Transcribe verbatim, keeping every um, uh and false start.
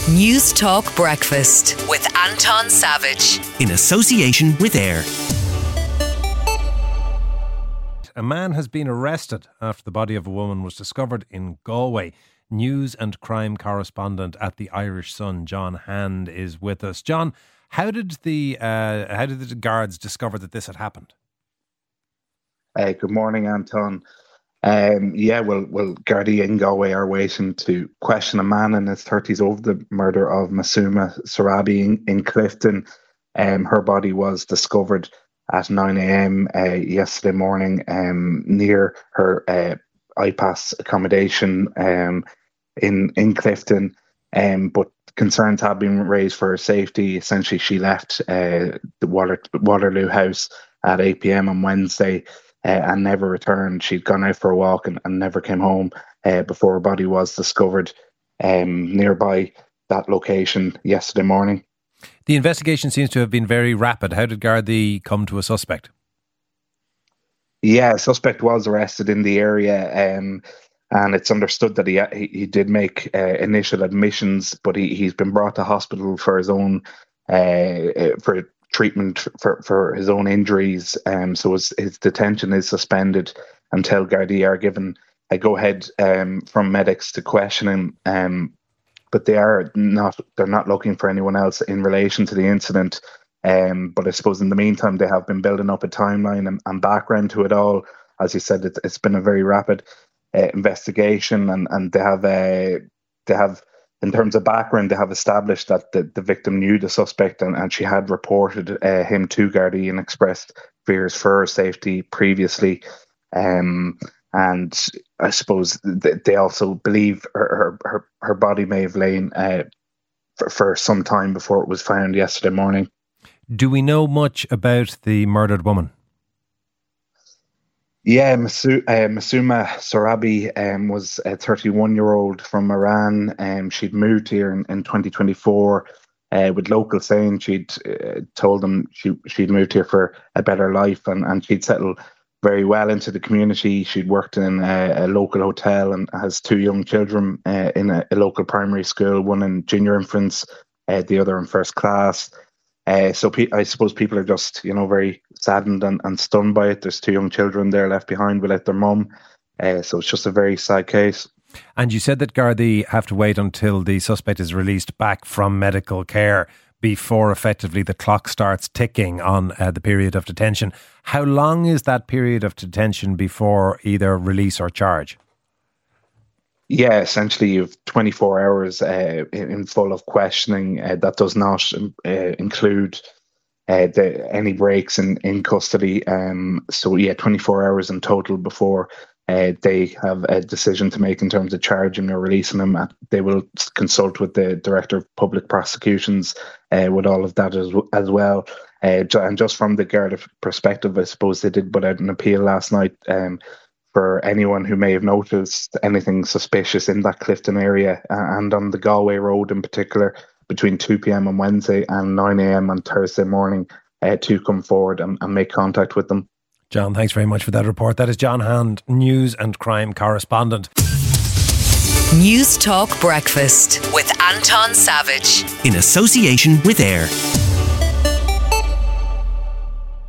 News Talk Breakfast with Anton Savage. In association with AIR. A man has been arrested after the body of a woman was discovered in Galway. News and crime correspondent at the Irish Sun, John Hand, is with us. John, how did the uh, how did the guards discover that this had happened? Uh, good morning, Anton. Um, yeah, well, well, Gardaí in Galway are waiting to question a man in his thirties over the murder of Masuma Sorabi in, in Clifton. Um, her body was discovered at nine a.m. Uh, yesterday morning um, near her uh, I PAS accommodation um, in, in Clifton. Um, but concerns have been raised for her safety. Essentially, she left uh, the Water, Waterloo House at eight p.m. on Wednesday. Uh, and never returned. She'd gone out for a walk and, and never came home uh, before her body was discovered um, nearby that location yesterday morning. The investigation seems to have been very rapid. How did Gardaí come to a suspect? Yeah, a suspect was arrested in the area, um, and it's understood that he he, he did make uh, initial admissions, but he, he's been brought to hospital for his own uh, for treatment for, for his own injuries, um, so his, his detention is suspended until Gardaí are given a go-ahead um, from medics to question him, um, but they are not they're not looking for anyone else in relation to the incident, um, but I suppose in the meantime they have been building up a timeline and, and background to it all. As you said, it, it's been a very rapid uh, investigation, and, and they have uh, they have in terms of background, they have established that the, the victim knew the suspect and, and she had reported uh, him to Gardaí and expressed fears for her safety previously. Um, and I suppose th- they also believe her, her, her, her body may have lain uh, for, for some time before it was found yesterday morning. Do we know much about the murdered woman? Yeah, Masu, uh, Masuma Sorabi um, was a thirty-one-year-old from Iran. Um, she'd moved here in, in twenty twenty-four uh, with locals saying she'd uh, told them she, she'd moved here for a better life, and, and she'd settled very well into the community. She'd worked in a, a local hotel and has two young children uh, in a, a local primary school, one in junior infants, uh, the other in first class. Uh, so pe- I suppose people are just, you know, very saddened and, and stunned by it. There's two young children there left behind without their mum. Uh, so it's just a very sad case. And you said that Gardaí have to wait until the suspect is released back from medical care before effectively the clock starts ticking on uh, the period of detention. How long is that period of detention before either release or charge? Yeah, essentially you've twenty-four hours uh, in, in full of questioning. Uh, that does not uh, include uh, the, any breaks in, in custody. Um, so yeah, twenty-four hours in total before uh, they have a decision to make in terms of charging or releasing them. They will consult with the Director of Public Prosecutions uh, with all of that as, as well. Uh, and just from the Garda perspective, I suppose they did put out an appeal last night um, for anyone who may have noticed anything suspicious in that Clifton area uh, and on the Galway Road in particular between two p.m. on Wednesday and nine a.m. on Thursday morning uh, to come forward and, and make contact with them. John, thanks very much for that report. That is John Hand, news and crime correspondent. News Talk Breakfast with Anton Savage. In association with AIR.